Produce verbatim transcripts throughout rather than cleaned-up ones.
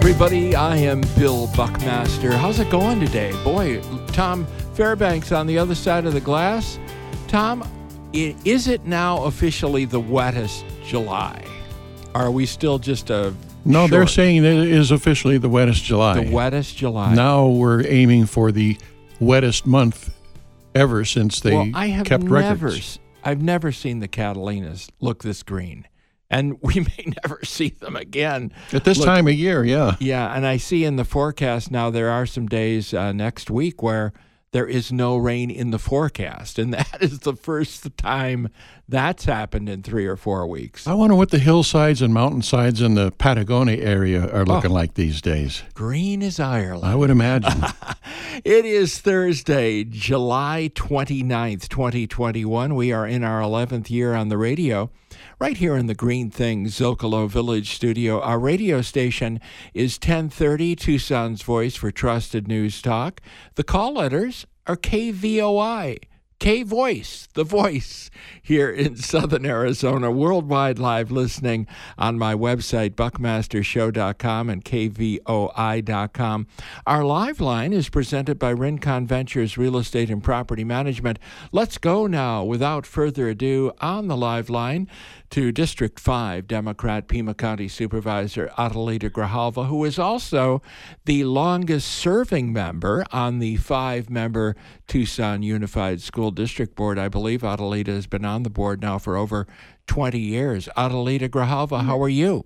everybody. I am Bill Buckmaster. How's it going today? Boy, Tom Fairbanks on the other side of the glass. Tom, i- is it now officially the wettest July? Are we still just a No, short? they're saying that it is officially the wettest July. The wettest July. Now we're aiming for the wettest month ever since they well, I have kept never, records. I've never seen the Catalinas look this green. And we may never see them again. At this Look, time of year, yeah. Yeah, and I see in the forecast now there are some days uh, next week where there is no rain in the forecast. And that is the first time that's happened in three or four weeks. I wonder what the hillsides and mountainsides in the Patagonia area are looking Oh. like these days. Green as Ireland. I would imagine. It is Thursday, July twenty-ninth, twenty twenty-one. We are in our eleventh year on the radio, right here in the Green Thing Zocalo Village studio. Our radio station is ten thirty, Tucson's Voice for Trusted News Talk. The call letters are K V O I, K-Voice, the voice here in Southern Arizona. Worldwide live listening on my website, buckmaster show dot com and K V O I dot com. Our live line is presented by Rincon Ventures Real Estate and Property Management. Let's go now, without further ado, on the live line to District five Democrat Pima County Supervisor Adelita Grijalva, who is also the longest-serving member on the five-member Tucson Unified School District Board. I believe Adelita has been on the board now for over twenty years. Adelita Grijalva, how are you?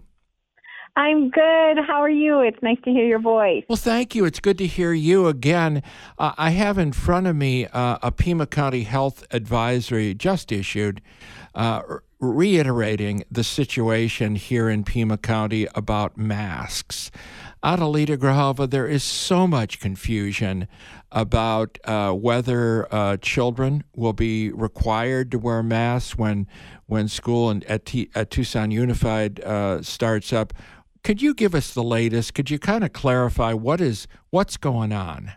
I'm good. How are you? It's nice to hear your voice. Well, thank you. It's good to hear you again. Uh, I have in front of me uh, a Pima County Health Advisory just issued, uh, reiterating the situation here in Pima County about masks. Adelita Grijalva, there is so much confusion about uh, whether uh, children will be required to wear masks when when school and at, T- at Tucson Unified uh, starts up. Could you give us the latest? Could you kind of clarify what is what's going on?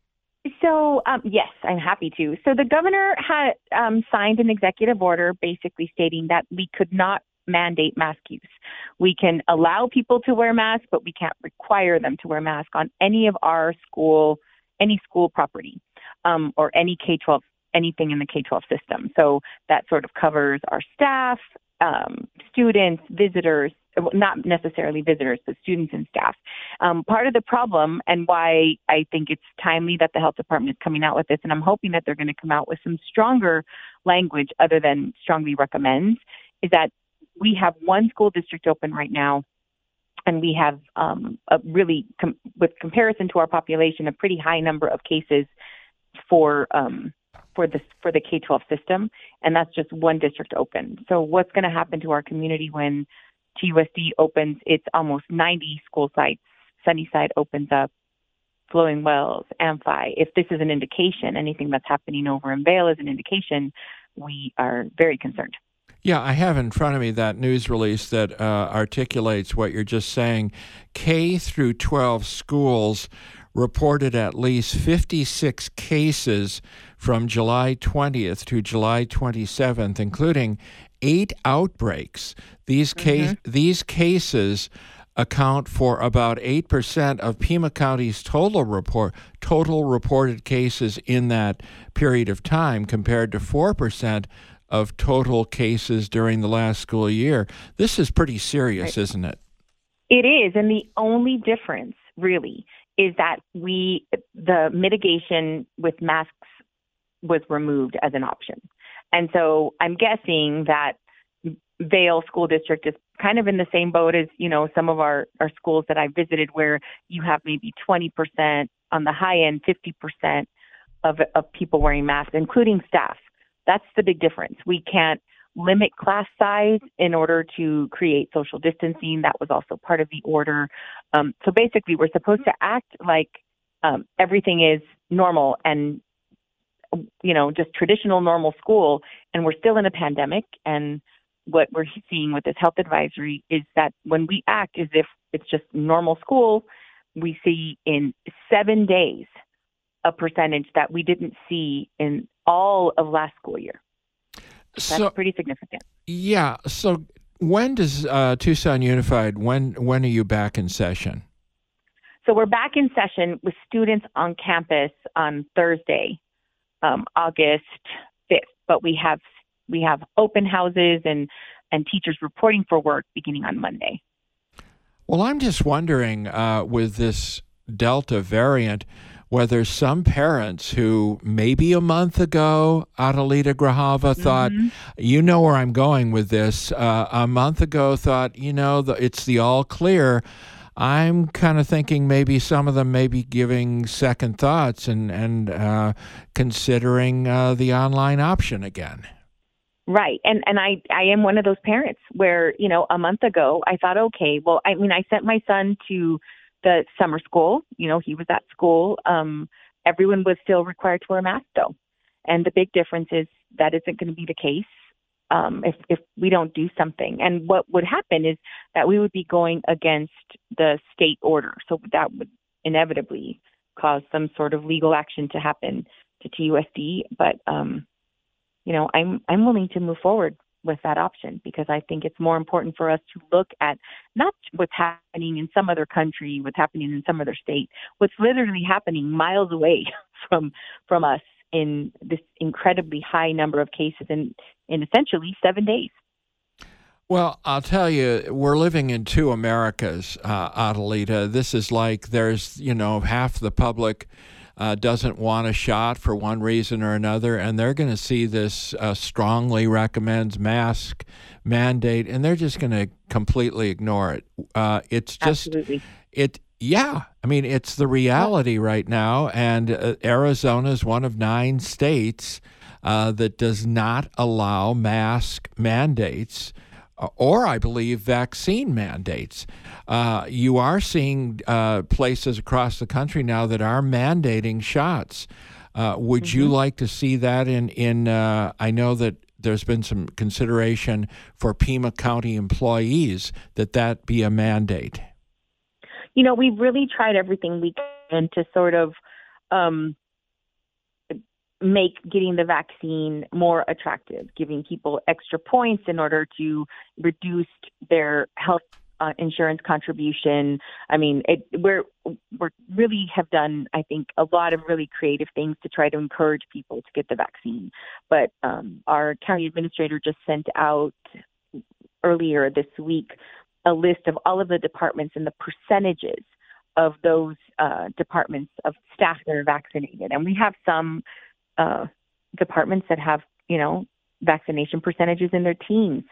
So, um, yes, I'm happy to. So the governor had um, signed an executive order basically stating that we could not mandate mask use. We can allow people to wear masks, but we can't require them to wear masks on any of our school, any school property, um, or any K twelve, anything in the K twelve system. So that sort of covers our staff, um, students, visitors, not necessarily visitors, but students and staff. Um, part of the problem, and why I think it's timely that the health department is coming out with this, and I'm hoping that they're going to come out with some stronger language other than strongly recommends, is that we have one school district open right now, and we have um, a really, com- with comparison to our population, a pretty high number of cases for um, for the for the K twelve system, and that's just one district open. So what's going to happen to our community when T U S D opens? It's almost ninety school sites. Sunnyside opens up, Flowing Wells, Amphi. If this is an indication, anything that's happening over in Vail is an indication, we are very concerned. Yeah, I have in front of me that news release that uh, articulates what you're just saying. K through twelve schools reported at least fifty-six cases from July twentieth to July twenty-seventh, including eight outbreaks. These case mm-hmm. these cases account for about eight percent of Pima County's total report total reported cases in that period of time, compared to four percent of total cases during the last school year. This is pretty serious, right. Isn't it? It is, and the only difference, really, is that we the mitigation with masks was removed as an option. And so I'm guessing that Vail School District is kind of in the same boat as, you know, some of our, our schools that I visited, where you have maybe twenty percent on the high end, fifty percent of, of people wearing masks, including staff. That's the big difference. We can't limit class size in order to create social distancing. That was also part of the order. Um, so basically, we're supposed to act like um, everything is normal and, you know, just traditional normal school, and we're still in a pandemic. And what we're seeing with this health advisory is that when we act as if it's just normal school, we see in seven days a percentage that we didn't see in all of last school year. That's so, pretty significant. Yeah. So when does uh, Tucson Unified, when when are you back in session? So we're back in session with students on campus on Thursday, um, August fifth. But we have we have open houses and, and teachers reporting for work beginning on Monday. Well, I'm just wondering uh, with this Delta variant, whether some parents who maybe a month ago, Adelita Grijalva, thought, mm-hmm. you know where I'm going with this, uh, a month ago thought, you know, the, it's the all clear. I'm kind of thinking maybe some of them may be giving second thoughts and, and uh, considering uh, the online option again. Right. And and I, I am one of those parents where, you know, a month ago I thought, okay, well, I mean, I sent my son to the summer school. You know, he was at school. Um, everyone was still required to wear a mask, though. And the big difference is that isn't going to be the case um, if, if we don't do something. And what would happen is that we would be going against the state order. So that would inevitably cause some sort of legal action to happen to T U S D. But, um, you know, I'm I'm willing to move forward with that option because I think it's more important for us to look at not what's happening in some other country, what's happening in some other state, what's literally happening miles away from from us in this incredibly high number of cases in, in essentially seven days. Well, I'll tell you, we're living in two Americas, uh, Adelita. This is like there's, you know, half the public Uh, doesn't want a shot for one reason or another, and they're going to see this uh, strongly recommends mask mandate, and they're just going to completely ignore it. Uh, it's just, Absolutely. it, yeah, I mean, it's the reality right now, and uh, Arizona is one of nine states uh, that does not allow mask mandates or I believe vaccine mandates. Uh, you are seeing uh, places across the country now that are mandating shots. Uh, would mm-hmm. you like to see that in, in uh, I know that there's been some consideration for Pima County employees that that be a mandate. You know, we've really tried everything we can to sort of um, make getting the vaccine more attractive, giving people extra points in order to reduce their health uh, insurance contribution. I mean, it, we're we're really have done, I think, a lot of really creative things to try to encourage people to get the vaccine. But um, our county administrator just sent out earlier this week a list of all of the departments and the percentages of those uh, departments of staff that are vaccinated. And we have some Uh, departments that have, you know, vaccination percentages in their teens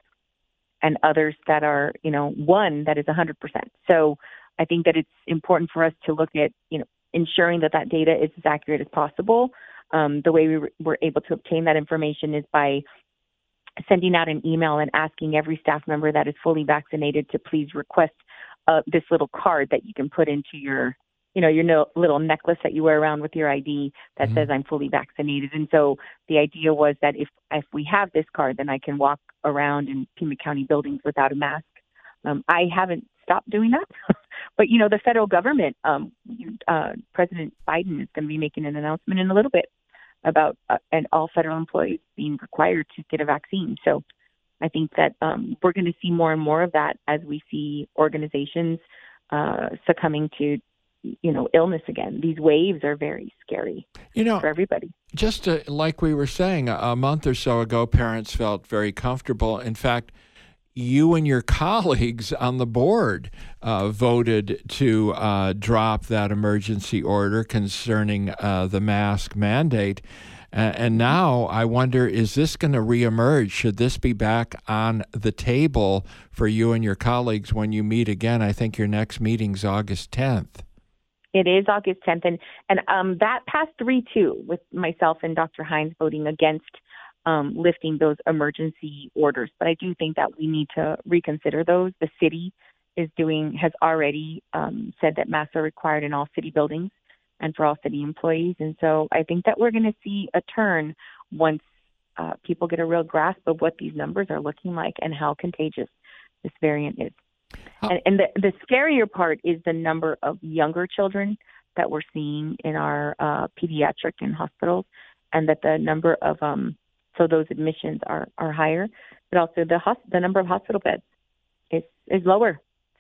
and others that are, you know, one that is one hundred percent. So I think that it's important for us to look at, you know, ensuring that that data is as accurate as possible. Um, the way we re- were able to obtain that information is by sending out an email and asking every staff member that is fully vaccinated to please request uh, this little card that you can put into your you know, your no, little necklace that you wear around with your I D that mm-hmm. says I'm fully vaccinated. And so the idea was that if, if we have this card, then I can walk around in Pima County buildings without a mask. Um, I haven't stopped doing that. But, you know, the federal government, um, uh, President Biden is going to be making an announcement in a little bit about uh, and all federal employees being required to get a vaccine. So I think that um, we're going to see more and more of that as we see organizations uh, succumbing to you know, illness again. These waves are very scary you know, for everybody. Just to, like we were saying, a month or so ago, parents felt very comfortable. In fact, you and your colleagues on the board uh, voted to uh, drop that emergency order concerning uh, the mask mandate. Uh, and now I wonder, is this going to reemerge? Should this be back on the table for you and your colleagues when you meet again? I think your next meeting's August tenth. It is August tenth, and, and um, that passed three two with myself and Doctor Hines voting against um, lifting those emergency orders. But I do think that we need to reconsider those. The city is doing has already um, said that masks are required in all city buildings and for all city employees. And so I think that we're going to see a turn once uh, people get a real grasp of what these numbers are looking like and how contagious this variant is. Oh. And, and the, the scarier part is the number of younger children that we're seeing in our uh, pediatric and hospitals, and that the number of um, so those admissions are, are higher, but also the hos- the number of hospital beds is is lower.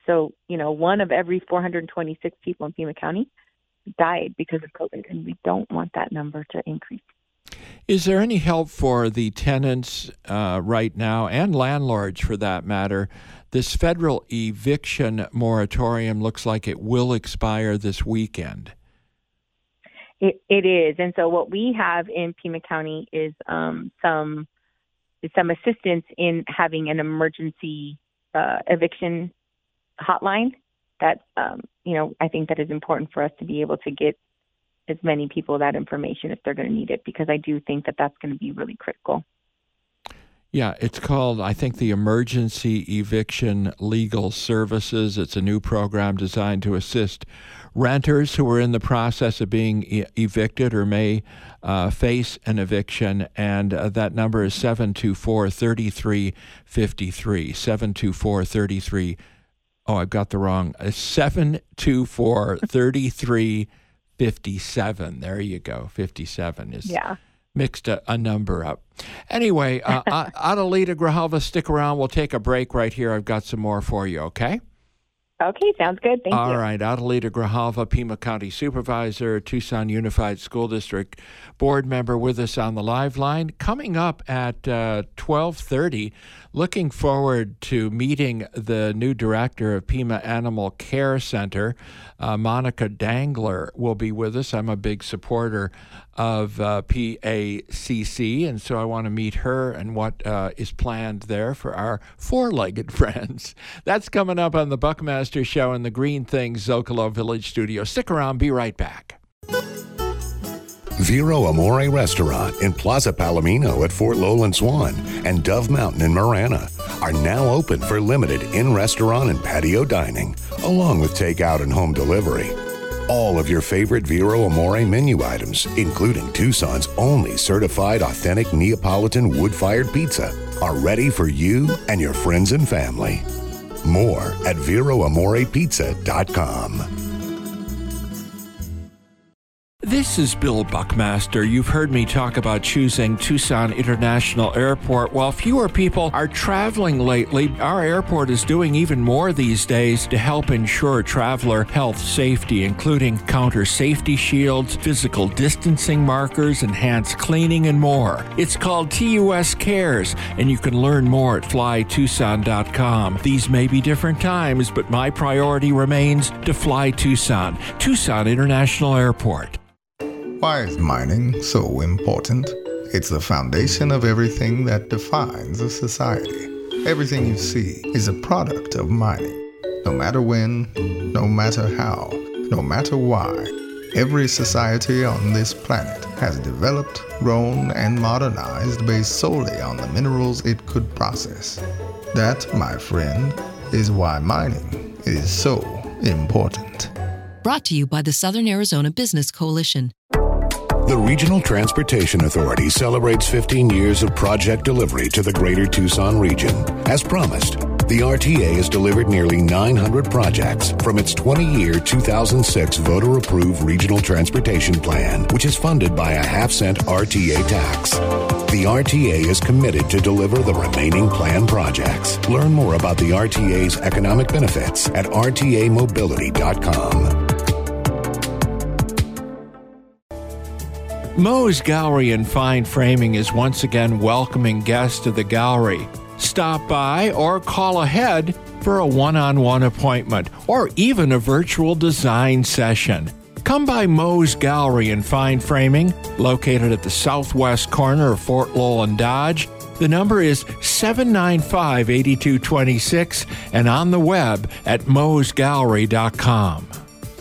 So, you know, one of every four hundred twenty-six people in Pima County died because of COVID, and we don't want that number to increase. Is there any help for the tenants uh, right now, and landlords for that matter? This federal eviction moratorium looks like it will expire this weekend. It, it is. And so what we have in Pima County is um, some some assistance in having an emergency uh, eviction hotline that, um, you know, I think that is important for us to be able to get as many people that information if they're going to need it, because I do think that that's going to be really critical. Yeah, it's called, I think, the Emergency Eviction Legal Services. It's a new program designed to assist renters who are in the process of being e- evicted or may uh, face an eviction. And uh, that number is seven two four, three three five three. seven two four, three three. Oh, I've got the wrong. Uh, seven two four, three three fifty-seven. There you go. fifty-seven is yeah. mixed a, a number up. Anyway, uh, Adelita Grijalva, stick around. We'll take a break right here. I've got some more for you, okay? Okay, sounds good. Thank All you. All right. Adelita Grijalva, Pima County Supervisor, Tucson Unified School District Board Member with us on the live line. Coming up at uh, twelve thirty, looking forward to meeting the new director of Pima Animal Care Center. Uh, Monica Dangler will be with us. I'm a big supporter of uh, P A C C, and so I want to meet her and what uh, is planned there for our four-legged friends. That's coming up on the Buckmaster Show in the Green Things Zocalo Village studio. Stick around. Be right back. Vero Amore Restaurant in Plaza Palomino at Fort Lowland Swan and Dove Mountain in Marana are now open for limited in-restaurant and patio dining, along with takeout and home delivery. All of your favorite Vero Amore menu items, including Tucson's only certified authentic Neapolitan wood-fired pizza, are ready for you and your friends and family. More at vero amore pizza dot com. This is Bill Buckmaster. You've heard me talk about choosing Tucson International Airport. While fewer people are traveling lately, our airport is doing even more these days to help ensure traveler health safety, including counter safety shields, physical distancing markers, enhanced cleaning, and more. It's called T U S Cares, and you can learn more at fly tucson dot com. These may be different times, but my priority remains to fly Tucson. Tucson International Airport. Why is mining so important? It's the foundation of everything that defines a society. Everything you see is a product of mining. No matter when, no matter how, no matter why, every society on this planet has developed, grown, and modernized based solely on the minerals it could process. That, my friend, is why mining is so important. Brought to you by the Southern Arizona Business Coalition. The Regional Transportation Authority celebrates fifteen years of project delivery to the greater Tucson region. As promised, the R T A has delivered nearly nine hundred projects from its twenty-year two thousand six voter-approved Regional Transportation Plan, which is funded by a half-cent R T A tax. The R T A is committed to deliver the remaining planned projects. Learn more about the R T A's economic benefits at r t a mobility dot com. Moe's Gallery and Fine Framing is once again welcoming guests to the gallery. Stop by or call ahead for a one-on-one appointment or even a virtual design session. Come by Moe's Gallery and Fine Framing, located at the southwest corner of Fort Lowland Dodge. The number is seven nine five, eight two two six and on the web at moes gallery dot com.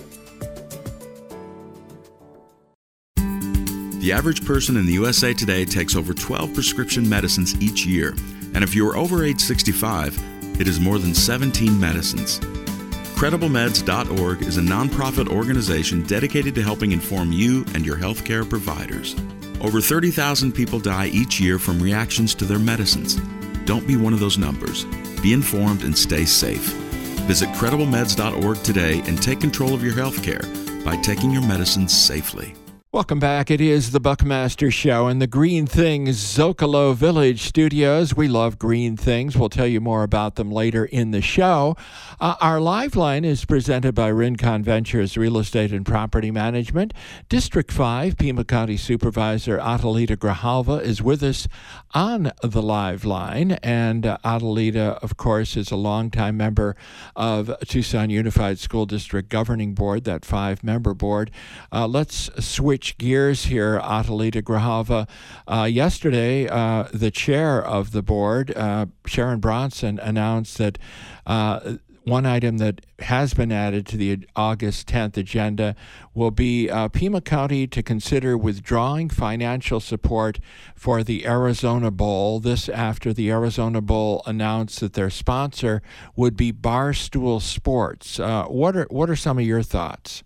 The average person in the U S A today takes over twelve prescription medicines each year, and if you are over age sixty-five, it is more than seventeen medicines. Credible meds dot org is a nonprofit organization dedicated to helping inform you and your healthcare providers. Over thirty thousand people die each year from reactions to their medicines. Don't be one of those numbers. Be informed and stay safe. Visit credible meds dot org today and take control of your healthcare by taking your medicines safely. Welcome back. It is the Buckmaster Show in the Green Things Zocalo Village studios. We love green things. We'll tell you more about them later in the show. Uh, our live line is presented by Rincon Ventures Real Estate and Property Management. District five, Pima County Supervisor Adelita Grijalva is with us on the live line. And uh, Adelita, of course, is a longtime member of Tucson Unified School District Governing Board, that five-member board. Uh, let's switch gears here, Adelita Grijalva. Uh, yesterday, uh, the chair of the board, uh, Sharon Bronson, announced that uh, one item that has been added to the August tenth agenda will be uh, Pima County to consider withdrawing financial support for the Arizona Bowl. This after the Arizona Bowl announced that their sponsor would be Barstool Sports. Uh, what are what are some of your thoughts?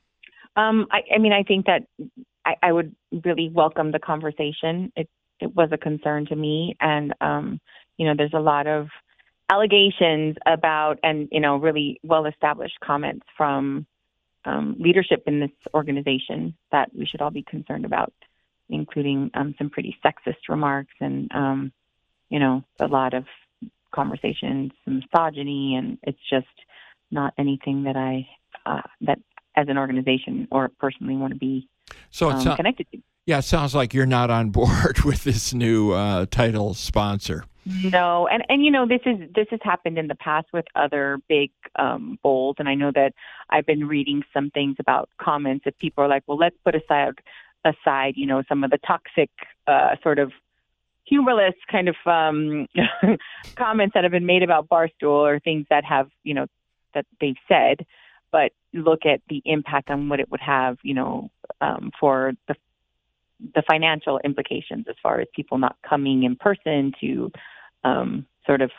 Um, I, I mean, I think that I, I would really welcome the conversation. It it was a concern to me, and um, you know, there's a lot of allegations about, and you know, really well-established comments from um, leadership in this organization that we should all be concerned about, including um, some pretty sexist remarks and um, you know, a lot of conversations, some misogyny, and it's just not anything that I uh, that. as an organization or personally want to be so it's um, not, connected to. Yeah, it sounds like you're not on board with this new uh, title sponsor. No, and, and you know, this is this has happened in the past with other big um, bowls, and I know that I've been reading some things about comments that people are like, well, let's put aside, aside you know, some of the toxic uh, sort of humorless kind of um, comments that have been made about Barstool or things that have, you know, that they've said, but look at the impact on what it would have, you know, um, for the the financial implications as far as people not coming in person to um, sort of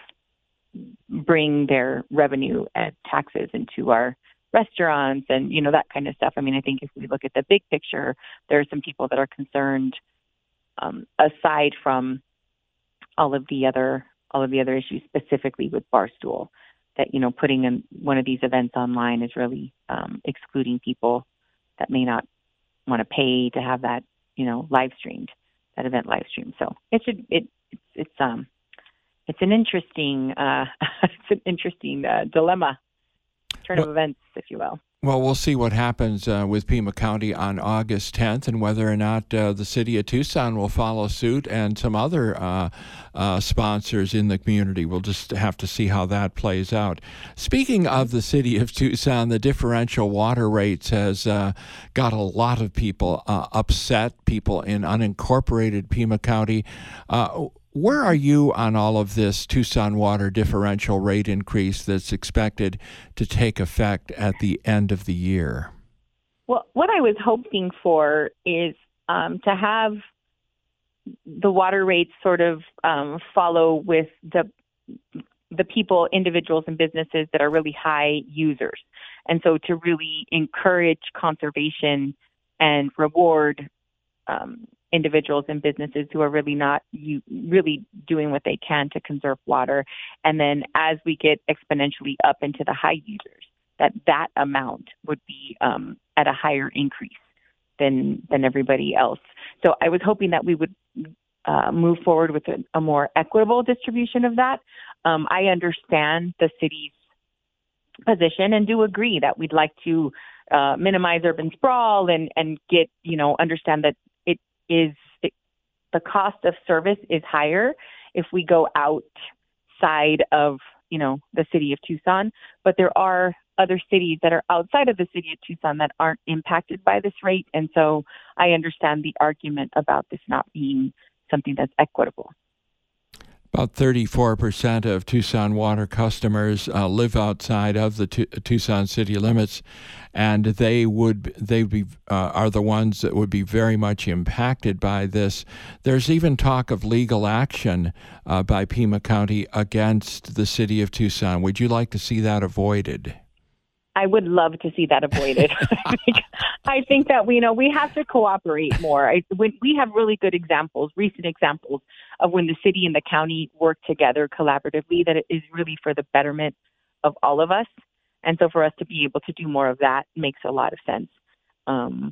bring their revenue and taxes into our restaurants and, you know, that kind of stuff. I mean, I think if we look at the big picture, there are some people that are concerned um, aside from all of the other all of the other issues, specifically with Barstool, that, you know, putting in one of these events online is really um, excluding people that may not want to pay to have that, you know, live streamed, that event live streamed. So it should, it, it's, it's, um, it's an interesting, uh, it's an interesting uh, dilemma, turn well, of events, if you will. Well, we'll see what happens uh, with Pima County on August tenth and whether or not uh, the city of Tucson will follow suit and some other uh, uh, sponsors in the community. We'll just have to see how that plays out. Speaking of the city of Tucson, the differential water rates has uh, got a lot of people uh, upset, people in unincorporated Pima County. Uh, Where are you on all of this Tucson water differential rate increase that's expected to take effect at the end of the year? Well, what I was hoping for is um, to have the water rates sort of um, follow with the the people, individuals, and businesses that are really high users. And so to really encourage conservation and reward um individuals and businesses who are really not you really doing what they can to conserve water. And then as we get exponentially up into the high users, that that amount would be um, at a higher increase than than everybody else. So I was hoping that we would uh, move forward with a, a more equitable distribution of that. Um, I understand the city's position and do agree that we'd like to uh, minimize urban sprawl and, and get, you know, understand that is it, the cost of service is higher if we go outside of, you know, the city of Tucson. But there are other cities that are outside of the city of Tucson that aren't impacted by this rate. And so I understand the argument about this not being something that's equitable. About thirty-four percent of Tucson water customers uh, live outside of the tu- Tucson city limits, and they would they be uh, are the ones that would be very much impacted by this. There's even talk of legal action uh, by Pima County against the city of Tucson. Would you like to see that avoided? I would love to see that avoided. I think that we you know we have to cooperate more. I, when we have really good examples, recent examples of when the city and the county work together collaboratively, that it is really for the betterment of all of us. And so for us to be able to do more of that makes a lot of sense. Um,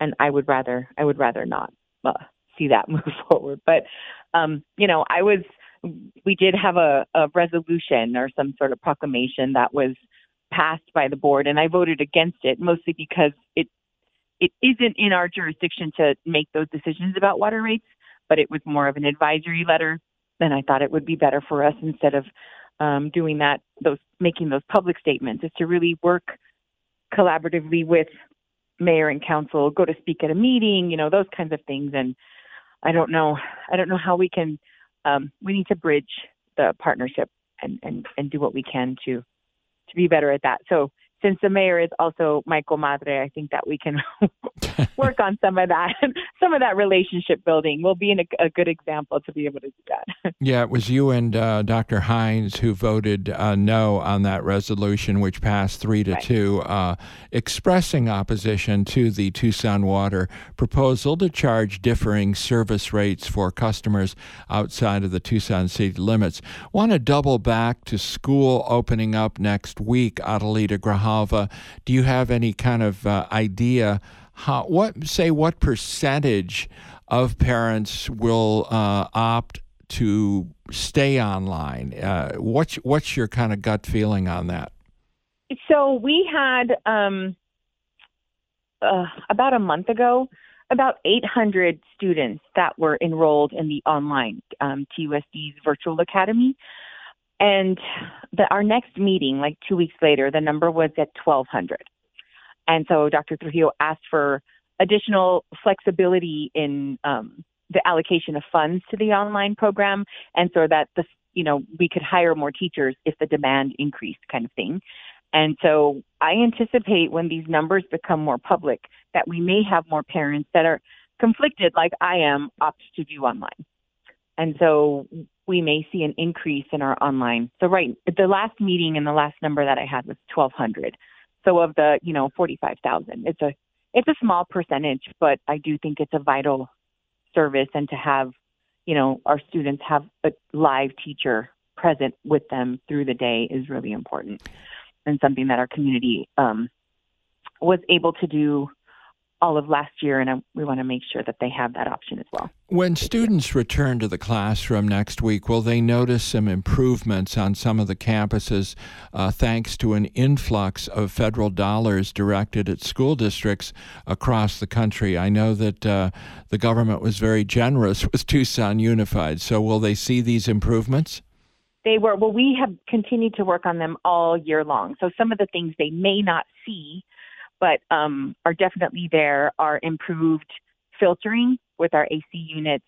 and I would rather I would rather not uh, see that move forward. But um, you know, I was we did have a, a resolution or some sort of proclamation that was passed by the board, and I voted against it mostly because it it isn't in our jurisdiction to make those decisions about water rates, but it was more of an advisory letter. Then I thought it would be better for us, instead of um, doing that, those making those public statements, is to really work collaboratively with mayor and council, go to speak at a meeting, you know, those kinds of things. And I don't know, I don't know how we can. Um, we need to bridge the partnership and, and, and do what we can to to be better at that. So since the mayor is also my comadre, I think that we can work on some of that, some of that relationship building. We'll be in a, a good example to be able to do that. Yeah, it was you and uh, Doctor Hines who voted uh, no on that resolution, which passed three to right. two, uh, expressing opposition to the Tucson Water proposal to charge differing service rates for customers outside of the Tucson city limits. Want to double back to school opening up next week, Adelita Grijalva. Do you have any kind of uh, idea how, what, say, what percentage of parents will uh, opt to stay online? Uh, what's what's your kind of gut feeling on that? So we had um, uh, about a month ago, about eight hundred students that were enrolled in the online um, T U S D's Virtual Academy. And the, our next meeting, like two weeks later, the number was at twelve hundred. And so Doctor Trujillo asked for additional flexibility in um, the allocation of funds to the online program, and so that the you know we could hire more teachers if the demand increased, kind of thing. And so I anticipate when these numbers become more public that we may have more parents that are conflicted, like I am, opt to do online. And so we may see an increase in our online. So right, the last meeting and the last number that I had was twelve hundred. So of the, you know, forty-five thousand, it's a, it's a small percentage, but I do think it's a vital service, and to have, you know, our students have a live teacher present with them through the day is really important, and something that our community um, was able to do all of last year, and I, we want to make sure that they have that option as well. When students return to the classroom next week, will they notice some improvements on some of the campuses uh, thanks to an influx of federal dollars directed at school districts across the country? I know that uh, the government was very generous with Tucson Unified, so will they see these improvements? They were. Well, we have continued to work on them all year long. So some of the things they may not see, but um, are definitely there, are improved filtering with our A C units,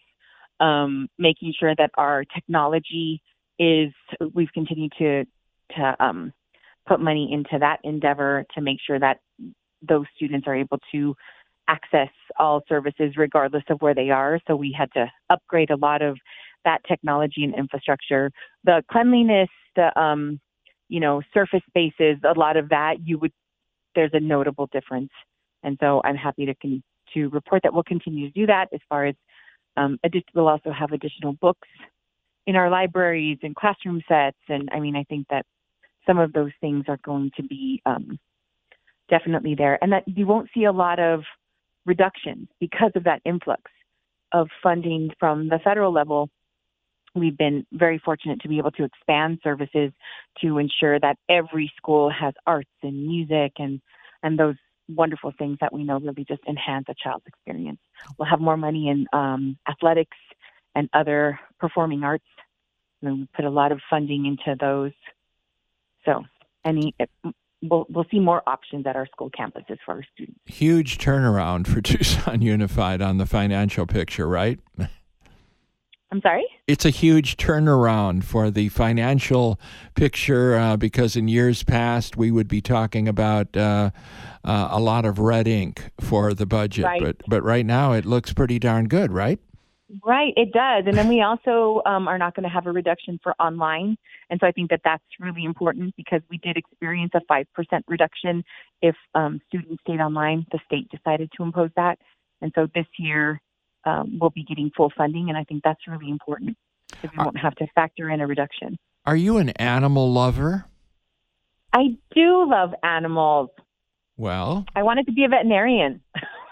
um, making sure that our technology is, we've continued to to um, put money into that endeavor to make sure that those students are able to access all services regardless of where they are. So we had to upgrade a lot of that technology and infrastructure. The cleanliness, the, um, you know, surface spaces, a lot of that you would, there's a notable difference. And so I'm happy to con- to report that we'll continue to do that. As far as um, addi- we'll also have additional books in our libraries and classroom sets. And I mean, I think that some of those things are going to be um, definitely there, and that you won't see a lot of reductions because of that influx of funding from the federal level. We've been very fortunate to be able to expand services to ensure that every school has arts and music and, and those wonderful things that we know really just enhance a child's experience. We'll have more money in um, athletics and other performing arts. And we put a lot of funding into those. So any we'll we'll see more options at our school campuses for our students. Huge turnaround for Tucson Unified on the financial picture, right? I'm sorry? It's a huge turnaround for the financial picture uh, because in years past we would be talking about uh, uh, a lot of red ink for the budget. Right. But but right now it looks pretty darn good, right? Right, it does. And then we also um, are not going to have a reduction for online. And so I think that that's really important because we did experience a five percent reduction if um, students stayed online. The state decided to impose that. And so this year, Um, we'll be getting full funding, and I think that's really important because we won't have to factor in a reduction. Are you an animal lover? I do love animals. Well, I wanted to be a veterinarian.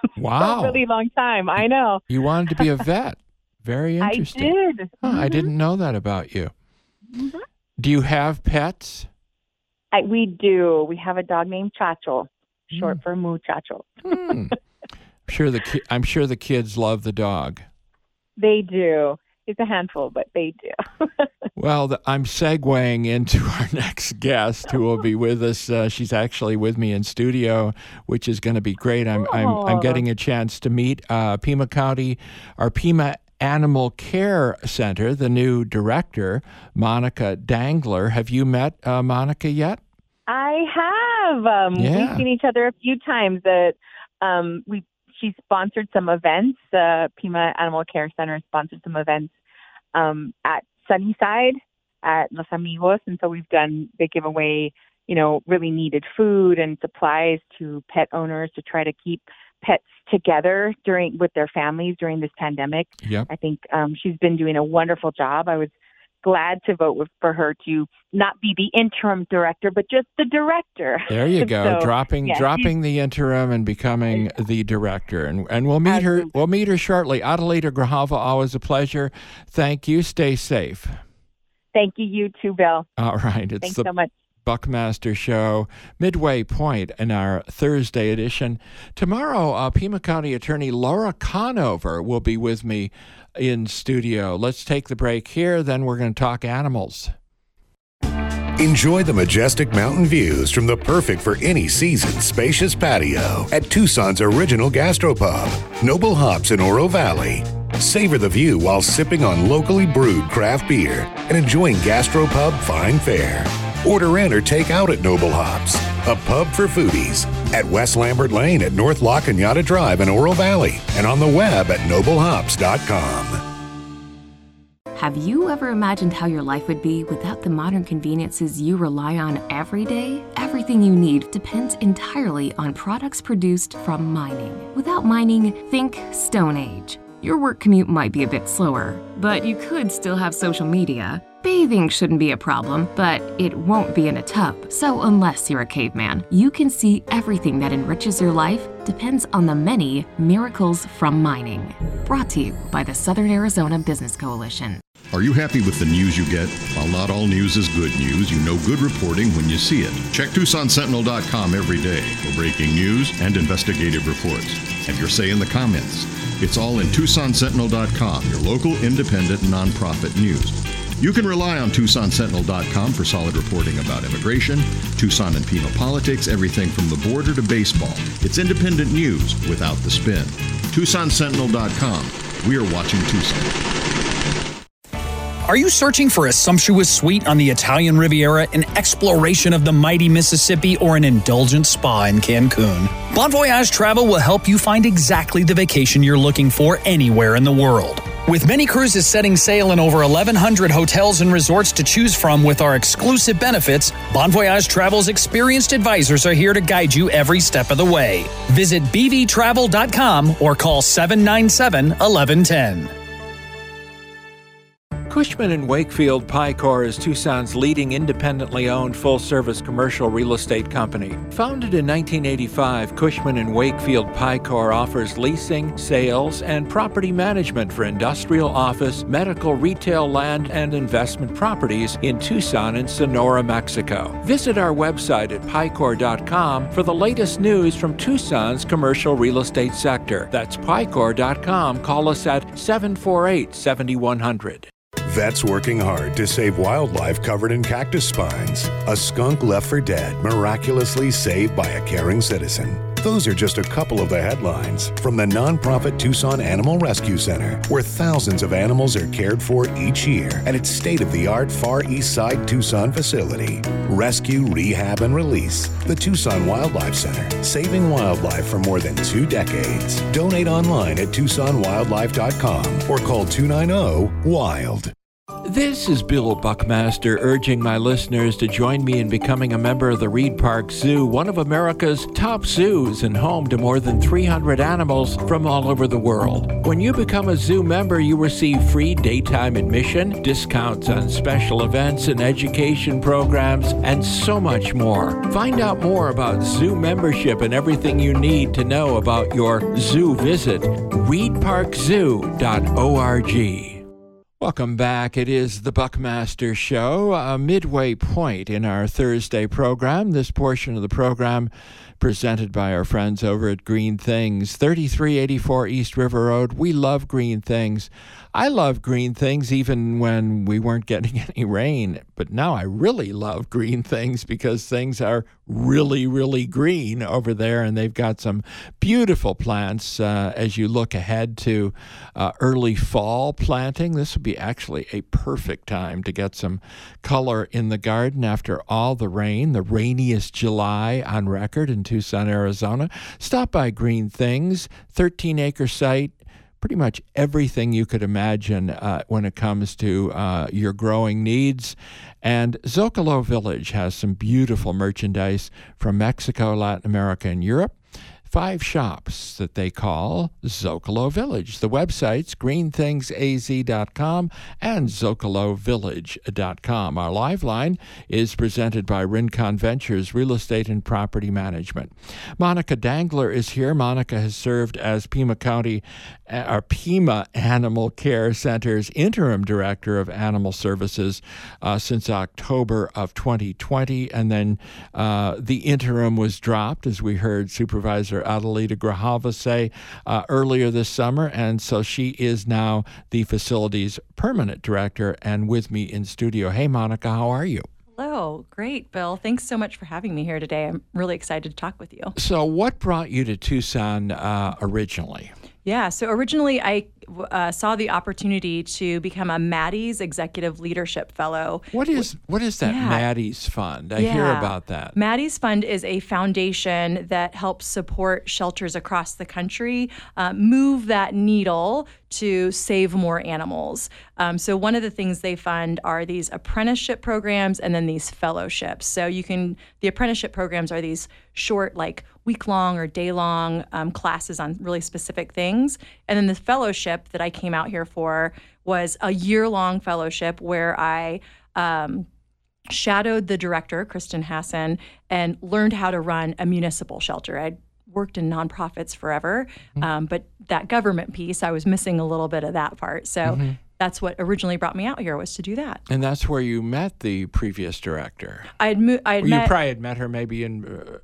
Wow. For a really long time. I know. You wanted to be a vet. Very interesting. I did. Huh, mm-hmm. I didn't know that about you. Mm-hmm. Do you have pets? I, we do. We have a dog named Chacho, short Mm. for Muchacho. Hmm. I'm sure the ki- I'm sure the kids love the dog. They do. It's a handful, but they do. Well, the, I'm segueing into our next guest, who will be with us. Uh, she's actually with me in studio, which is going to be great. I'm I'm I'm getting a chance to meet uh, Pima County, our Pima Animal Care Center, the new director, Monica Dangler. Have you met uh, Monica yet? I have. Um, Yeah. We've seen each other a few times. That um, we she sponsored some events. Uh, Pima Animal Care Center sponsored some events um, at Sunnyside at Los Amigos, and so we've done. They give away, you know, really needed food and supplies to pet owners to try to keep pets together during with their families during this pandemic. Yep. I think um, she's been doing a wonderful job. I was glad to vote with, for her to not be the interim director, but just the director. There you go, So, dropping yeah, dropping the interim and becoming the director, and and we'll meet her. Absolutely. We'll meet her shortly. Adelita Grijalva, always a pleasure. Thank you. Stay safe. Thank you, you too, Bill. All right, it's Thanks the so much. Buckmaster Show, midway point in our Thursday edition. Tomorrow, uh, Pima County Attorney Laura Conover will be with me in studio. Let's take the break here, then we're going to talk animals. Enjoy the majestic mountain views from the perfect for any season spacious patio at Tucson's original gastropub, Noble Hops in Oro Valley. Savor the view while sipping on locally brewed craft beer and enjoying gastropub fine fare. Order in or take out at Noble Hops, a pub for foodies, at West Lambert Lane at North La Cañada Drive in Oro Valley, and on the web at noble hops dot com. Have you ever imagined how your life would be without the modern conveniences you rely on every day? Everything you need depends entirely on products produced from mining. Without mining, think Stone Age. Your work commute might be a bit slower, but you could still have social media. Bathing shouldn't be a problem, but it won't be in a tub. So unless you're a caveman, you can see everything that enriches your life depends on the many miracles from mining. Brought to you by the Southern Arizona Business Coalition. Are you happy with the news you get? While not all news is good news, you know good reporting when you see it. Check Tucson Sentinel dot com every day for breaking news and investigative reports. Have your say in the comments. It's all in Tucson Sentinel dot com, your local independent nonprofit news. You can rely on Tucson Sentinel dot com for solid reporting about immigration, Tucson and Pima politics, everything from the border to baseball. It's independent news without the spin. Tucson Sentinel dot com. We are watching Tucson. Are you searching for a sumptuous suite on the Italian Riviera, an exploration of the mighty Mississippi, or an indulgent spa in Cancun? Bon Voyage Travel will help you find exactly the vacation you're looking for anywhere in the world. With many cruises setting sail in over eleven hundred hotels and resorts to choose from with our exclusive benefits, Bon Voyage Travel's experienced advisors are here to guide you every step of the way. Visit b v travel dot com or call seven nine seven, one one one zero. Cushman and Wakefield Picor is Tucson's leading independently owned full-service commercial real estate company. Founded in nineteen eighty-five, Cushman and Wakefield Picor offers leasing, sales, and property management for industrial, office, medical, retail, land, and investment properties in Tucson and Sonora, Mexico. Visit our website at picor dot com for the latest news from Tucson's commercial real estate sector. That's picor dot com. Call us at seven four eight, seven one zero zero. Vets working hard to save wildlife covered in cactus spines. A skunk left for dead, miraculously saved by a caring citizen. Those are just a couple of the headlines from the nonprofit Tucson Animal Rescue Center, where thousands of animals are cared for each year at its state-of-the-art Far East Side Tucson facility. Rescue, rehab, and release. The Tucson Wildlife Center, saving wildlife for more than two decades. Donate online at tucson wildlife dot com or call two nine zero, WILD. This is Bill Buckmaster urging my listeners to join me in becoming a member of the Reed Park Zoo, one of America's top zoos and home to more than three hundred animals from all over the world. When you become a zoo member, you receive free daytime admission, discounts on special events and education programs, and so much more. Find out more about zoo membership and everything you need to know about your zoo visit. reed park zoo dot org. Welcome back. It is the Buckmaster Show, a midway point in our Thursday program. This portion of the program presented by our friends over at Green Things, thirty-three eighty-four East River Road. We love Green Things. I love Green Things even when we weren't getting any rain, but now I really love Green Things because things are really, really green over there, and they've got some beautiful plants uh, as you look ahead to uh, early fall planting. This would be actually a perfect time to get some color in the garden after all the rain, the rainiest July on record in Tucson, Arizona. Stop by Green Things, thirteen-acre site. Pretty much everything you could imagine uh, when it comes to uh, your growing needs. And Zocalo Village has some beautiful merchandise from Mexico, Latin America, and Europe. Five shops that they call Zocalo Village. The websites green things a z dot com and zocalo village dot com. Our live line is presented by Rincon Ventures Real Estate and Property Management. Monica Dangler is here. Monica has served as Pima County, or Pima Animal Care Center's interim director of animal services uh, since October of twenty twenty, and then uh, the interim was dropped, as we heard Supervisor Adelita Grijalva say uh, earlier this summer, and so she is now the facility's permanent director and with me in studio. Hey, Monica, how are you? Hello. Great, Bill. Thanks so much for having me here today. I'm really excited to talk with you. So what brought you to Tucson uh, originally? Yeah, so originally I uh, saw the opportunity to become a Maddie's Executive Leadership Fellow. What is what is that yeah. Maddie's Fund? I yeah. hear about that. Maddie's Fund is a foundation that helps support shelters across the country uh, move that needle to save more animals. Um, so one of the things they fund are these apprenticeship programs and then these fellowships. So you can, the apprenticeship programs are these short, like week-long or day-long um, classes on really specific things. And then the fellowship that I came out here for was a year-long fellowship where I um, shadowed the director, Kristen Hassan, and learned how to run a municipal shelter. I'd worked in nonprofits forever, mm-hmm. um, but that government piece, I was missing a little bit of that part. So mm-hmm. that's what originally brought me out here, was to do that. And that's where you met the previous director. I had mo- I had or met- you probably had met her maybe in, uh,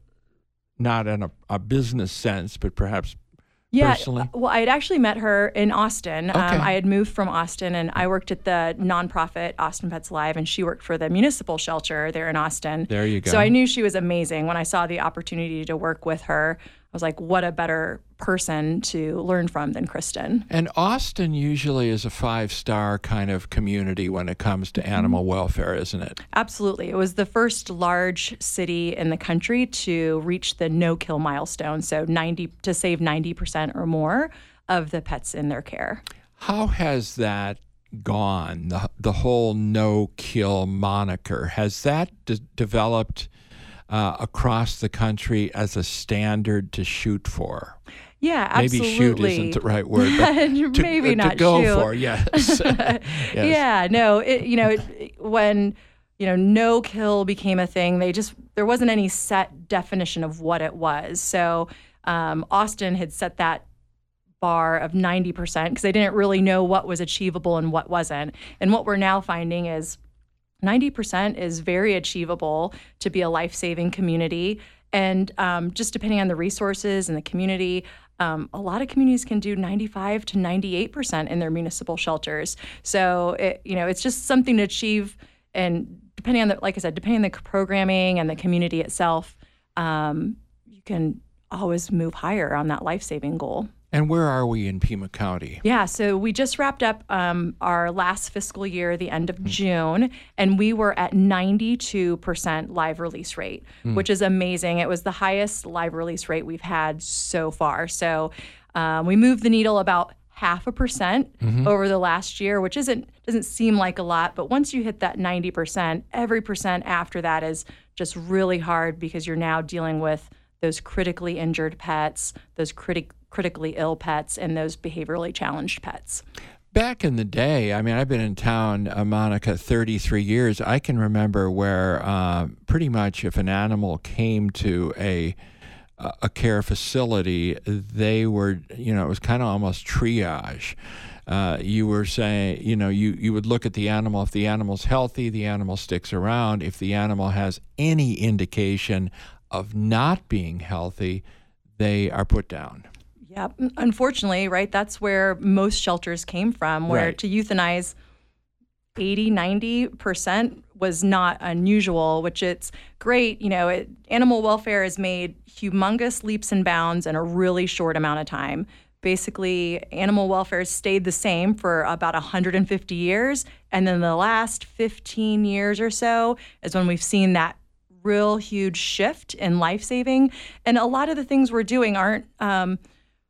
not in a, a business sense, but perhaps yeah, personally? Well, I had actually met her in Austin. Okay. Um, I had moved from Austin, and I worked at the nonprofit Austin Pets Live, and she worked for the municipal shelter there in Austin. There you go. So I knew she was amazing. When I saw the opportunity to work with her, I was like, what a better person to learn from than Kristen. And Austin usually is a five-star kind of community when it comes to animal mm-hmm. welfare, isn't it? Absolutely. It was the first large city in the country to reach the no-kill milestone, so ninety to save ninety percent or more of the pets in their care. How has that gone, the, the whole no-kill moniker? Has that de- developed Uh, across the country as a standard to shoot for? Yeah, absolutely. Maybe shoot isn't the right word, but to, maybe uh, not to go shoot. for, yes. yes. Yeah, no, it, you know, it, when, you know, no kill became a thing, they just, there wasn't any set definition of what it was. So um, Austin had set that bar of ninety percent because they didn't really know what was achievable and what wasn't. And what we're now finding is ninety percent is very achievable to be a life-saving community. And um, just depending on the resources and the community, um, a lot of communities can do ninety-five to ninety-eight percent in their municipal shelters. So, it, you know, it's just something to achieve. And depending on the, like I said, depending on the programming and the community itself, um, you can always move higher on that life-saving goal. And where are we in Pima County? Yeah, so we just wrapped up um, our last fiscal year, the end of June, and we were at ninety-two percent live release rate, mm. which is amazing. It was the highest live release rate we've had so far. So um, we moved the needle about half a percent mm-hmm. over the last year, which isn't doesn't seem like a lot, but once you hit that ninety percent, every percent after that is just really hard because you're now dealing with those critically injured pets, those critic critically ill pets, and those behaviorally challenged pets. Back in the day, I mean, I've been in town, uh, Monica, thirty-three years. I can remember where uh, pretty much if an animal came to a a care facility, they were, you know, it was kind of almost triage. Uh, you were saying, you know, you, you would look at the animal. If the animal's healthy, the animal sticks around. If the animal has any indication of not being healthy, they are put down. Yeah, unfortunately, right, that's where most shelters came from, where right. to euthanize eighty, ninety percent was not unusual, which it's great. You know, it, animal welfare has made humongous leaps and bounds in a really short amount of time. Basically, animal welfare has stayed the same for about one hundred fifty years. And then the last fifteen years or so is when we've seen that real huge shift in life-saving. And a lot of the things we're doing aren't um,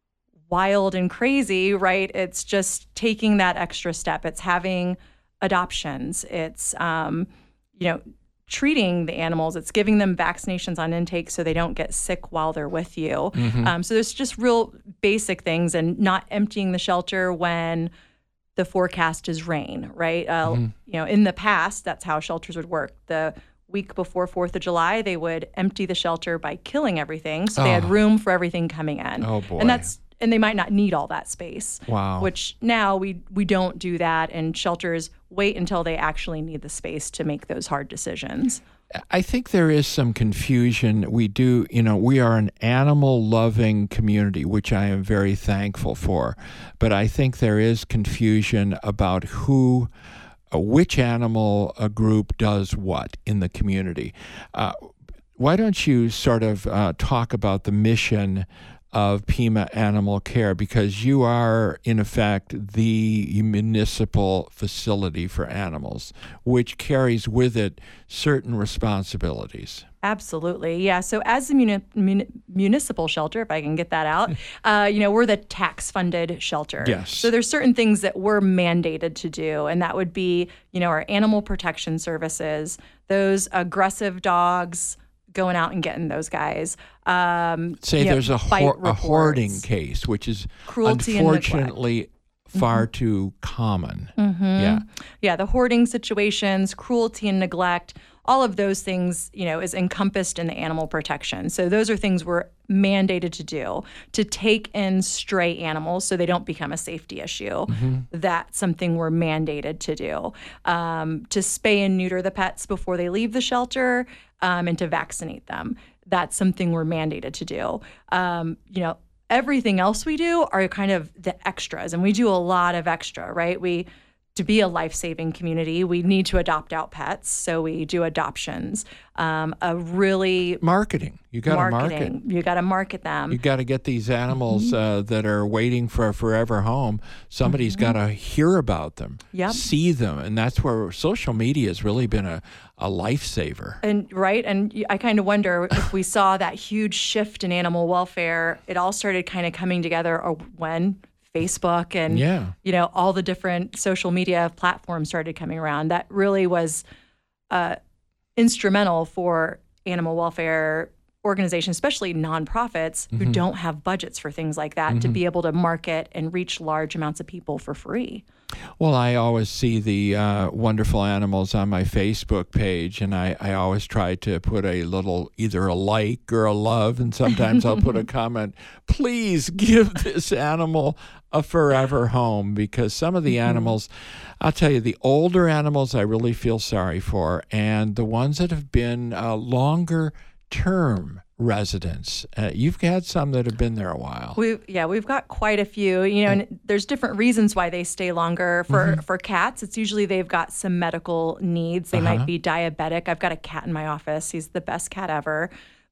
wild and crazy, right? It's just taking that extra step. It's having adoptions. It's, um, you know, treating the animals. It's giving them vaccinations on intake so they don't get sick while they're with you. Mm-hmm. Um, so there's just real basic things, and not emptying the shelter when the forecast is rain, right? Uh, mm-hmm. You know, in the past, that's how shelters would work. The week before fourth of July, they would empty the shelter by killing everything, so oh. they had room for everything coming in. Oh boy! And that's and they might not need all that space. Wow. Which now we we don't do that, and shelters wait until they actually need the space to make those hard decisions. I think there is some confusion. We do, you know, we are an animal-loving community, which I am very thankful for. But I think there is confusion about who, uh, which animal a group does what in the community. Uh, why don't you sort of uh, talk about the mission of Pima Animal Care, because you are, in effect, the municipal facility for animals, which carries with it certain responsibilities. Absolutely. Yeah. So as a muni- muni- municipal shelter, if I can get that out, uh, you know, we're the tax-funded shelter. Yes. So there's certain things that we're mandated to do, and that would be, you know, our animal protection services, those aggressive dogs, going out and getting those guys. Um, Say there's know, a, hor- a hoarding case, which is cruelty unfortunately far mm-hmm. too common. Mm-hmm. Yeah, yeah. The hoarding situations, cruelty and neglect, all of those things, you know, is encompassed in the animal protection. So those are things we're mandated to do, to take in stray animals so they don't become a safety issue. Mm-hmm. That's something we're mandated to do. Um, to spay and neuter the pets before they leave the shelter, um, and to vaccinate them. That's something we're mandated to do. Um, you know, everything else we do are kind of the extras, and we do a lot of extra, right? We To be a life-saving community, we need to adopt out pets, so we do adoptions. Um, a really marketing. You got to market. You got to market them. You got to get these animals mm-hmm. uh, that are waiting for a forever home. Somebody's mm-hmm. got to hear about them, yep. see them, and that's where social media has really been a, a lifesaver. And right, and I kind of wonder if we saw that huge shift in animal welfare. It all started kind of coming together, or when Facebook and yeah. you know, all the different social media platforms started coming around. That really was uh, instrumental for animal welfare organizations, especially nonprofits, mm-hmm. who don't have budgets for things like that, mm-hmm. to be able to market and reach large amounts of people for free. Well, I always see the uh, wonderful animals on my Facebook page, and I, I always try to put a little, either a like or a love, and sometimes I'll put a comment, please give this animal a forever home, because some of the mm-hmm. animals, I'll tell you, the older animals I really feel sorry for, and the ones that have been uh, longer term residents. Uh, you've had some that have been there a while. We yeah, we've got quite a few. You know, and there's different reasons why they stay longer. For mm-hmm. for cats, it's usually they've got some medical needs. They uh-huh. might be diabetic. I've got a cat in my office. He's the best cat ever.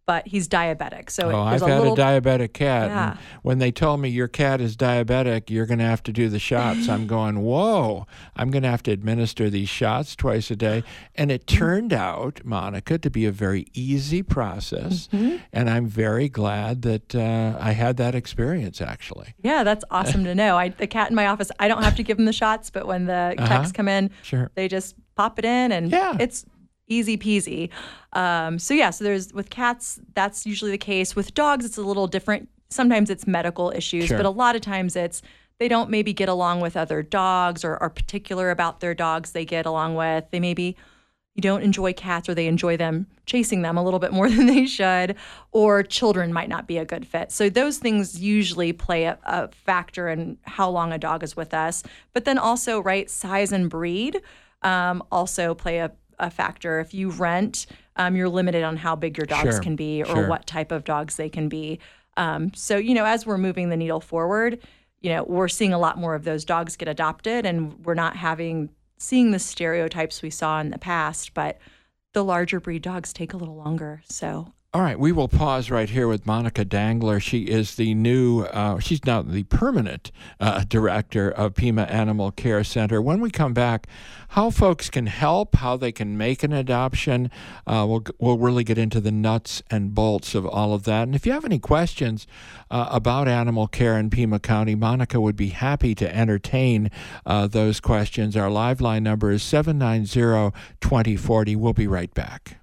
but he's diabetic. So oh, there's I've a had little, a diabetic cat. Yeah. And when they told me your cat is diabetic, you're going to have to do the shots. I'm going, whoa, I'm going to have to administer these shots twice a day. And it turned out, Monica, to be a very easy process. Mm-hmm. And I'm very glad that uh, I had that experience, actually. Yeah, that's awesome to know. I, the cat in my office, I don't have to give them the shots, but when the Uh-huh. techs come in, Sure. they just pop it in, and Yeah. it's easy peasy. Um, so yeah, so there's with cats, that's usually the case. With dogs, it's a little different. Sometimes it's medical issues, Sure. but a lot of times it's they don't maybe get along with other dogs or are particular about their dogs they get along with. They maybe you don't enjoy cats, or they enjoy them chasing them a little bit more than they should, or children might not be a good fit. So those things usually play a, a factor in how long a dog is with us. But then also, right, size and breed um, also play a a factor. If you rent, um, you're limited on how big your dogs Sure. can be, or Sure. what type of dogs they can be. Um, so, you know, as we're moving the needle forward, you know, we're seeing a lot more of those dogs get adopted, and we're not having seeing the stereotypes we saw in the past, but the larger breed dogs take a little longer. So All right, we will pause right here with Monica Dangler. She is the new, uh, she's now the permanent uh, director of Pima Animal Care Center. When we come back, how folks can help, how they can make an adoption. Uh, we'll, we'll really get into the nuts and bolts of all of that. And if you have any questions uh, about animal care in Pima County, Monica would be happy to entertain uh, those questions. Our live line number is seven nine zero, two zero four zero. We'll be right back.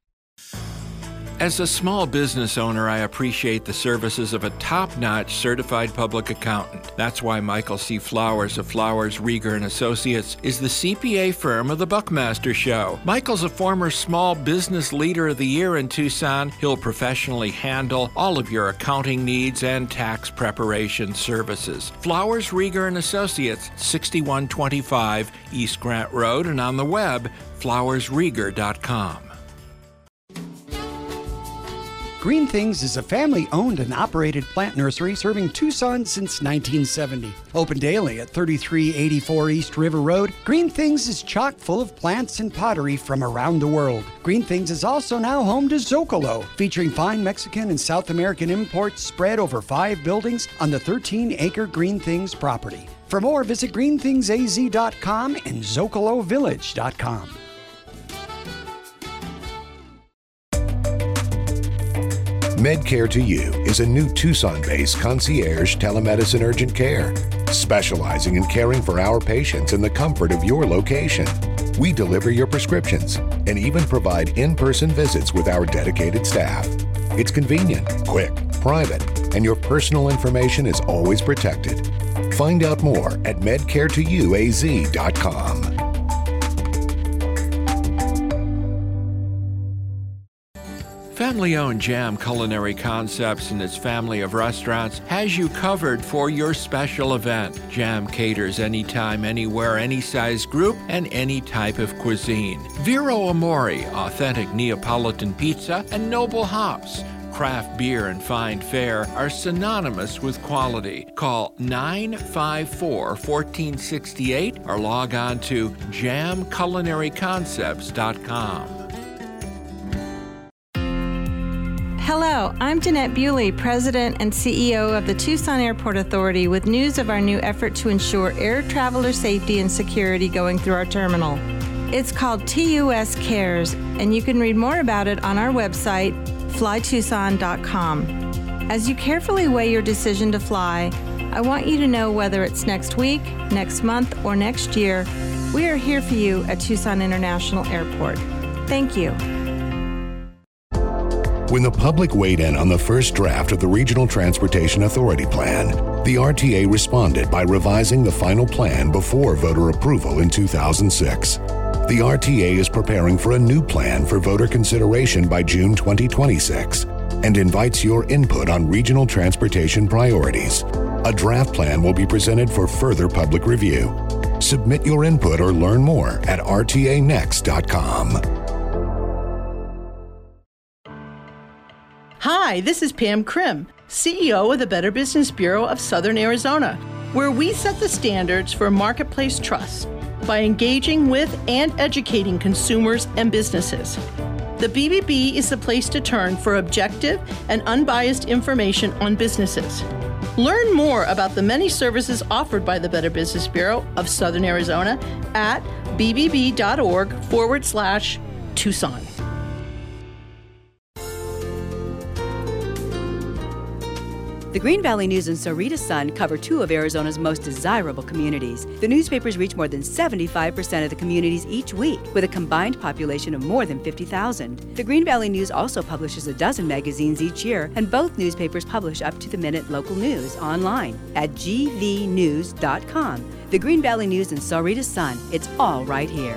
As a small business owner, I appreciate the services of a top-notch certified public accountant. That's why Michael C. Flowers of Flowers, Rieger and Associates is the C P A firm of the Buckmaster Show. Michael's a former Small Business Leader of the Year in Tucson. He'll professionally handle all of your accounting needs and tax preparation services. Flowers, Rieger and Associates, sixty-one twenty-five East Grant Road, and on the web, flowers rieger dot com. Green Things is a family-owned and operated plant nursery serving Tucson since nineteen seventy. Open daily at thirty-three eighty-four East River Road, Green Things is chock full of plants and pottery from around the world. Green Things is also now home to Zocalo, featuring fine Mexican and South American imports spread over five buildings on the thirteen acre Green Things property. For more, visit green things a z dot com and zocalo village dot com. MedCare to You is a new Tucson-based concierge telemedicine urgent care, specializing in caring for our patients in the comfort of your location. We deliver your prescriptions and even provide in-person visits with our dedicated staff. It's convenient, quick, private, and your personal information is always protected. Find out more at medcare to you a z dot com. Family-owned Jam Culinary Concepts and its family of restaurants has you covered for your special event. Jam caters anytime, anywhere, any size group, and any type of cuisine. Vero Amore, authentic Neapolitan pizza, and Noble Hops, craft beer and fine fare, are synonymous with quality. Call nine five four, one four six eight or log on to jam culinary concepts dot com. Hello, I'm Jeanette Bewley, President and C E O of the Tucson Airport Authority, with news of our new effort to ensure air traveler safety and security going through our terminal. It's called T U S Cares, and you can read more about it on our website, fly tucson dot com. As you carefully weigh your decision to fly, I want you to know whether it's next week, next month, or next year, we are here for you at Tucson International Airport. Thank you. When the public weighed in on the first draft of the Regional Transportation Authority Plan, the R T A responded by revising the final plan before voter approval in two thousand six. The R T A is preparing for a new plan for voter consideration by June twenty twenty-six and invites your input on regional transportation priorities. A draft plan will be presented for further public review. Submit your input or learn more at r t a next dot com. Hi, this is Pam Krim, C E O of the Better Business Bureau of Southern Arizona, where we set the standards for marketplace trust by engaging with and educating consumers and businesses. The B B B is the place to turn for objective and unbiased information on businesses. Learn more about the many services offered by the Better Business Bureau of Southern Arizona at bbb.org forward slash Tucson. The Green Valley News and Sahuarita Sun cover two of Arizona's most desirable communities. The newspapers reach more than seventy-five percent of the communities each week, with a combined population of more than fifty thousand. The Green Valley News also publishes a dozen magazines each year, and both newspapers publish up-to-the-minute local news online at g v news dot com. The Green Valley News and Sahuarita Sun, it's all right here.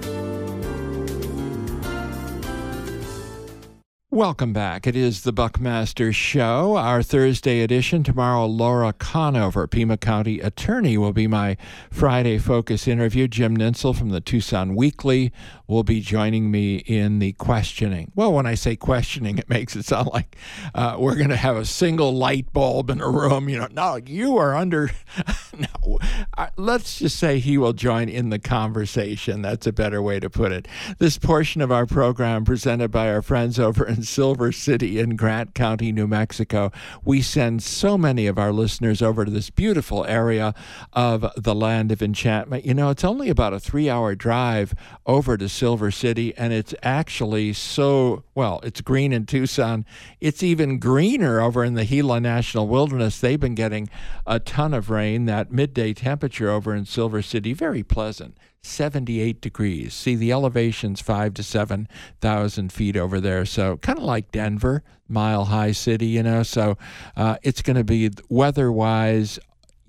Welcome back. It is the Buckmaster Show, our Thursday edition. Tomorrow, Laura Conover, Pima County attorney, will be my Friday Focus interview. Jim Ninsel from the Tucson Weekly will be joining me in the questioning. Well, when I say questioning, it makes it sound like uh, we're going to have a single light bulb in a room. You know, no, you are under... no, uh, let's just say he will join in the conversation. That's a better way to put it. This portion of our program presented by our friends over in Silver City in Grant County, New Mexico. We send so many of our listeners over to this beautiful area of the Land of Enchantment. You know, it's only about a three-hour drive over to Silver City, and it's actually so, well, it's green in Tucson. It's even greener over in the Gila National Wilderness. They've been getting a ton of rain. That midday temperature over in Silver City, very pleasant. seventy-eight degrees. See, the elevation's five to seven thousand feet over there. So kind of like Denver, mile high city, you know. So uh, it's going to be weather-wise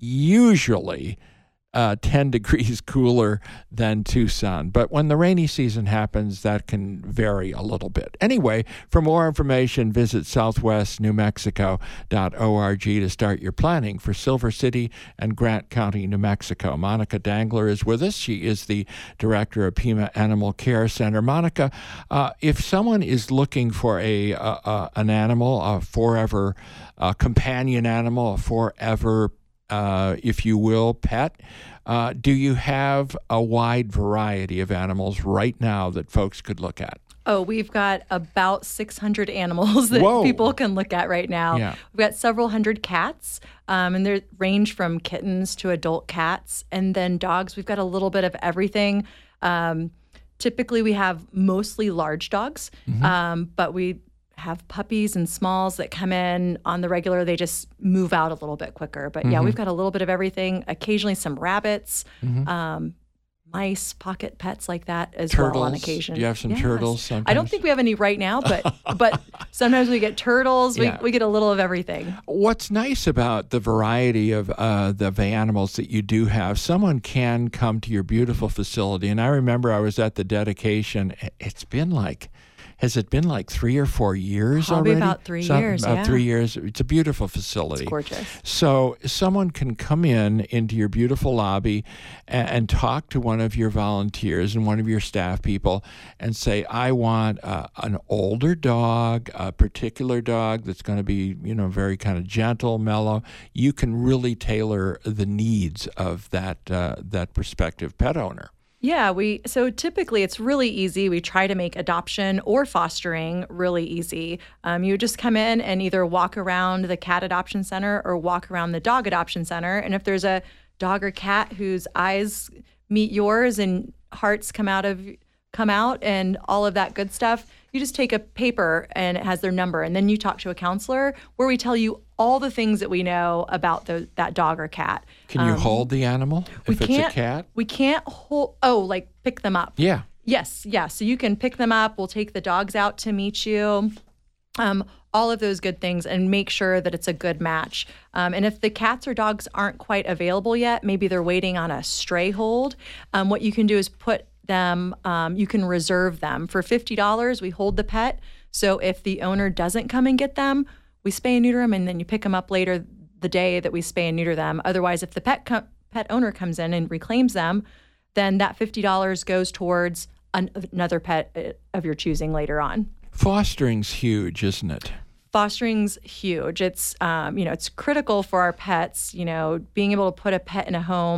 usually uh, ten degrees cooler than Tucson. But when the rainy season happens, that can vary a little bit. Anyway, for more information, visit southwest new mexico dot org to start your planning for Silver City and Grant County, New Mexico. Monica Dangler is with us. She is the director of Pima Animal Care Center. Monica, uh, if someone is looking for a uh, uh, an animal, a forever uh, companion animal, a forever Uh, if you will, pet. Uh, do you have a wide variety of animals right now that folks could look at? Oh, we've got about six hundred animals that Whoa. people can look at right now. Yeah. We've got several hundred cats, um, and they range from kittens to adult cats. And then dogs, we've got a little bit of everything. Um, typically, we have mostly large dogs, Mm-hmm. um, but we have puppies and smalls that come in on the regular. They just move out a little bit quicker. But yeah, Mhm. we've got a little bit of everything, occasionally some rabbits, Mhm. um, mice, pocket pets like that as Turtles? well on occasion. Do you have some Yes. turtles I don't sometimes? think we have any right now, but but sometimes we get turtles. We, Yeah. we get a little of everything. What's nice about the variety of uh, the animals that you do have, someone can come to your beautiful facility. And I remember I was at the dedication. It's been like... Has it been like three or four years Probably already? about three Some- years, About yeah. three years. It's a beautiful facility. It's gorgeous. So someone can come in into your beautiful lobby and, and talk to one of your volunteers and one of your staff people and say, I want uh, an older dog, a particular dog that's going to be, you know, very kind of gentle, mellow. You can really tailor the needs of that uh, that prospective pet owner. Yeah, we so typically it's really easy. We try to make adoption or fostering really easy. Um, you just come in and either walk around the cat adoption center or walk around the dog adoption center. And if there's a dog or cat whose eyes meet yours and hearts come out of come out and all of that good stuff, you just take a paper and it has their number, and then you talk to a counselor where we tell you all the things that we know about the, that dog or cat. Can you Um, hold the animal we if it's can't, a cat? We can't hold, oh, like pick them up. Yeah. Yes, yeah. So you can pick them up. We'll take the dogs out to meet you. Um, all of those good things, and make sure that it's a good match. Um, and if the cats or dogs aren't quite available yet, maybe they're waiting on a stray hold, um, what you can do is put them, um, you can reserve them. For fifty dollars, we hold the pet. So if the owner doesn't come and get them, we spay and neuter them, and then you pick them up later the day that we spay and neuter them. Otherwise, if the pet co- pet owner comes in and reclaims them, then that fifty dollars goes towards an- another pet uh, of your choosing later on. Fostering's huge, isn't it? Fostering's huge. It's um, you know, it's critical for our pets. You know, being able to put a pet in a home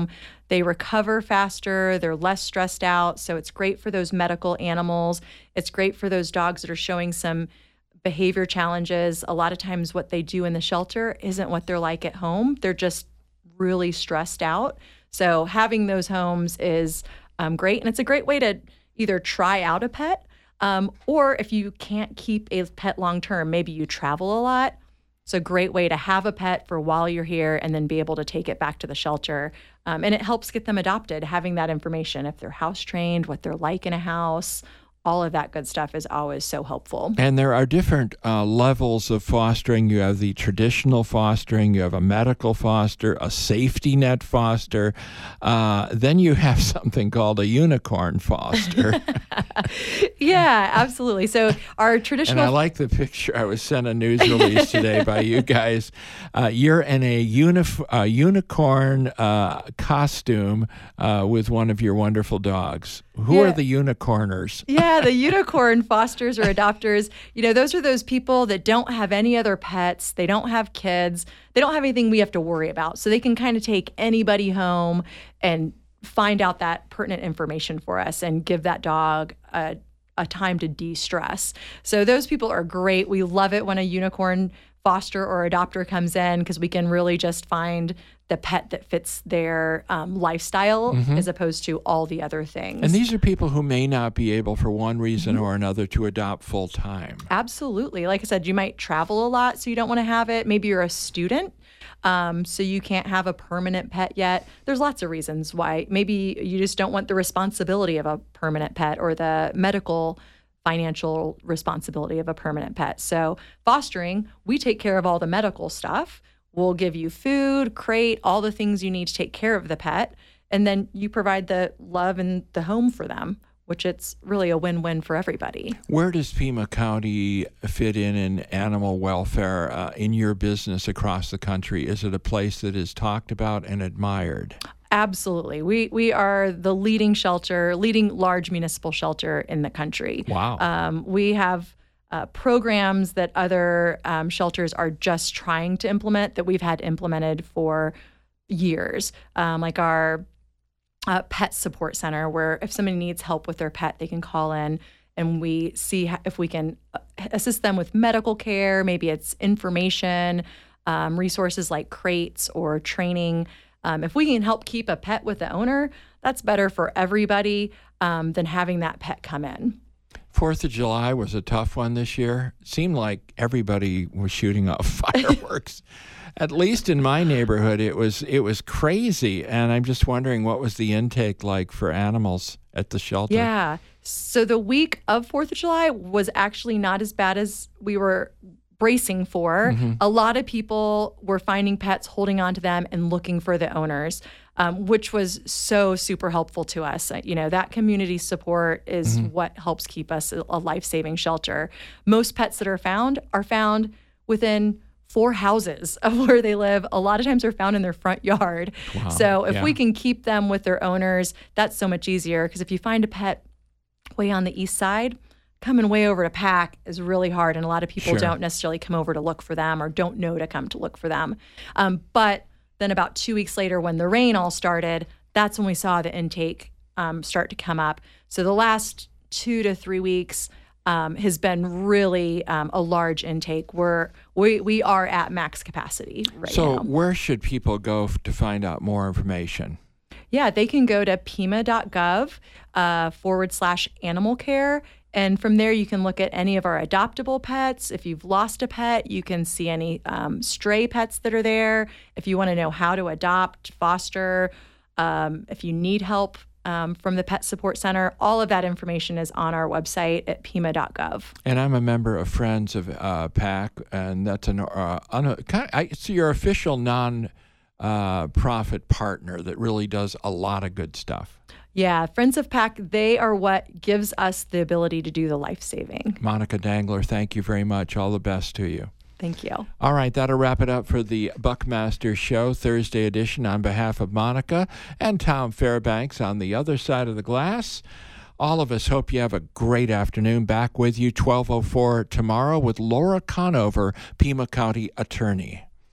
They recover faster. They're less stressed out. So it's great for those medical animals. It's great for those dogs that are showing some behavior challenges. A lot of times what they do in the shelter isn't what they're like at home. They're just really stressed out. So having those homes is um, great. And it's a great way to either try out a pet, um, or if you can't keep a pet long term, maybe you travel a lot. It's a great way to have a pet for while you're here and then be able to take it back to the shelter. Um, and it helps get them adopted, having that information, if they're house trained, what they're like in a house. All of that good stuff is always so helpful. And there are different uh, levels of fostering. You have the traditional fostering, you have a medical foster, a safety net foster. Uh, then you have something called a unicorn foster. Yeah, absolutely. So our traditional... And I like the picture. I was sent a news release today by you guys. Uh, you're in a unif- uh, unicorn uh, costume uh, with one of your wonderful dogs. Who Yeah. are the unicorners? Yeah, the unicorn fosters or adopters, you know, those are those people that don't have any other pets. They don't have kids. They don't have anything we have to worry about. So they can kind of take anybody home and find out that pertinent information for us and give that dog a, a time to de-stress. So those people are great. We love it when a unicorn foster or adopter comes in because we can really just find the pet that fits their um, lifestyle Mhm. as opposed to all the other things. And these are people who may not be able, for one reason or another, to adopt full time. Absolutely. Like I said, you might travel a lot, so you don't want to have it. Maybe you're a student, um, so you can't have a permanent pet yet. There's lots of reasons why. Maybe you just don't want the responsibility of a permanent pet or the medical financial responsibility of a permanent pet. So fostering, we take care of all the medical stuff. We'll give you food, crate, all the things you need to take care of the pet. And then you provide the love and the home for them, which it's really a win-win for everybody. Where does Pima County fit in in animal welfare uh, in your business across the country? Is it a place that is talked about and admired? Absolutely. We we are the leading shelter, leading large municipal shelter in the country. Wow. Um, we have uh, programs that other um, shelters are just trying to implement that we've had implemented for years, um, like our uh, pet support center, where if somebody needs help with their pet, they can call in and we see ho- if we can assist them with medical care. Maybe it's information, um, resources like crates or training. Um, if we can help keep a pet with the owner, that's better for everybody um, than having that pet come in. Fourth of July was a tough one this year. It seemed like everybody was shooting off fireworks. At least in my neighborhood, it was it was crazy. And I'm just wondering, what was the intake like for animals at the shelter? Yeah. So the week of Fourth of July was actually not as bad as we were bracing for. Mm-hmm. A lot of people were finding pets, holding on to them, and looking for the owners, um, which was so super helpful to us. You know, that community support is Mm-hmm. what helps keep us a a life-saving shelter. Most pets that are found are found within four houses of where they live. A lot of times they're found in their front yard. Wow. So if Yeah. we can keep them with their owners, that's so much easier. Because if you find a pet way on the east side, coming way over to Pack is really hard, and a lot of people Sure. don't necessarily come over to look for them or don't know to come to look for them. Um, but then about two weeks later, when the rain all started, that's when we saw the intake um, start to come up. So the last two to three weeks um, has been really um, a large intake. We're, we we are at max capacity right so now. where should people go f- to find out more information? Yeah, they can go to pima.gov uh, forward slash animal care. And from there, you can look at any of our adoptable pets. If you've lost a pet, you can see any um, stray pets that are there. If you want to know how to adopt, foster, um, if you need help um, from the Pet Support Center, all of that information is on our website at pima dot gov. And I'm a member of Friends of uh, PAC, and that's an uh, un- kind of, I, it's your official non uh, profit partner that really does a lot of good stuff. Yeah, Friends of Pack, they are what gives us the ability to do the life-saving. Monica Dangler, thank you very much. All the best to you. Thank you. All right, that'll wrap it up for the Buckmaster Show Thursday edition. On behalf of Monica and Tom Fairbanks on the other side of the glass, all of us hope you have a great afternoon. Back with you twelve oh four tomorrow with Laura Conover, Pima County Attorney.